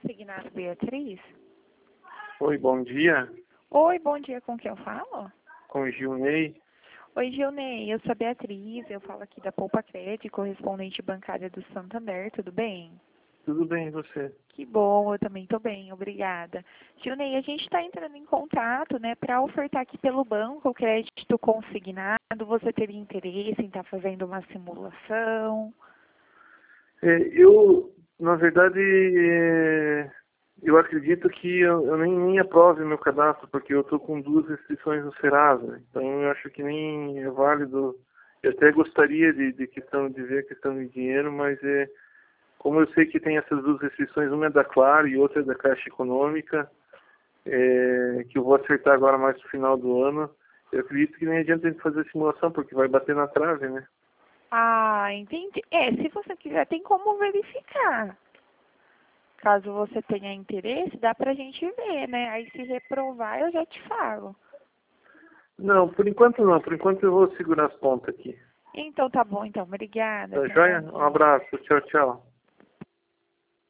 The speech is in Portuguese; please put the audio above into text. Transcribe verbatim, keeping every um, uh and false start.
Consignado Beatriz? Oi, bom dia. Oi, bom dia, com quem eu falo? Com o Gilney. Oi, Gilney, eu sou a Beatriz, eu falo aqui da Poupa Crédito, correspondente bancária do Santander, tudo bem? Tudo bem, e você? Que bom, eu também estou bem, obrigada. Gilney, a gente está entrando em contato, né, para ofertar aqui pelo banco o crédito consignado. Você teria interesse em estar fazendo uma simulação? É, eu, na verdade, é, eu acredito que eu, eu nem, nem aprove meu cadastro, porque eu estou com duas restrições no Serasa. Então, eu acho que nem é válido. Eu até gostaria de, de, questão, de ver a questão de dinheiro, mas é, como eu sei que tem essas duas restrições, uma é da Claro e outra é da Caixa Econômica, é, que eu vou acertar agora mais no final do ano, eu acredito que nem adianta a gente fazer simulação, porque vai bater na trave, né? Ah, entendi. É, se você quiser, tem como verificar. Caso você tenha interesse, dá pra gente ver, né? Aí se reprovar, eu já te falo. Não, por enquanto não. Por enquanto eu vou segurar as pontas aqui. Então tá bom, então. Obrigada. Tá Tenha um bom joia? Um dia. abraço. Tchau, tchau.